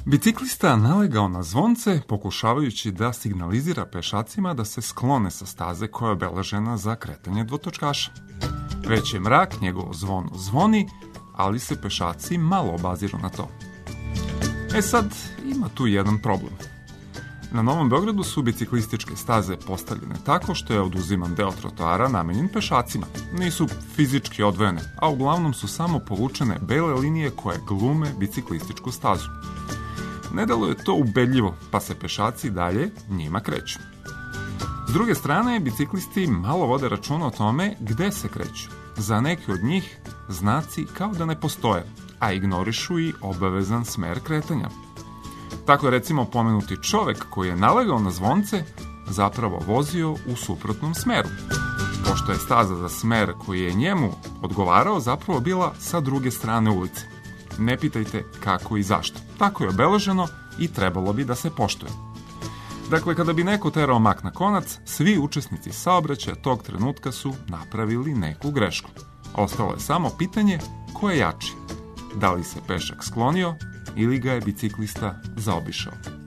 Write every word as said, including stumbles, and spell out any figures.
Biciklista nalegao na zvonce, pokušavajući da signalizira pešacima da se sklone sa staze koja je obeležena za kretanje dvotočkaša. Već je mrak, njegovo zvono zvoni, ali se pešaci malo obaziru na to. E sad, ima tu jedan problem. Na Novom Beogradu su biciklističke staze postavljene tako što je oduziman deo trotoara namenjen pešacima. Nisu fizički odvojene, a uglavnom su samo povučene bele linije koje glume biciklističku stazu. Ne deluje to ubedljivo, pa se pešaci dalje njima kreću. S druge strane, biciklisti malo vode računa o tome gde se kreću. Za neke od njih znaci kao da ne postoje, a ignorišu i obavezan smer kretanja. Tako je recimo pomenuti čovek koji je nalegao na zvonce zapravo vozio u suprotnom smeru, pošto je staza za smer koji je njemu odgovarao zapravo bila sa druge strane ulice. Ne pitajte kako i zašto. Tako je obeleženo i trebalo bi da se poštuje. Dakle, kada bi neko terao mak na konac, svi učesnici saobraćaja tog trenutka su napravili neku grešku. Ostalo je samo pitanje ko je jači. Da li se pešak sklonio ili ga je biciklista zaobišao.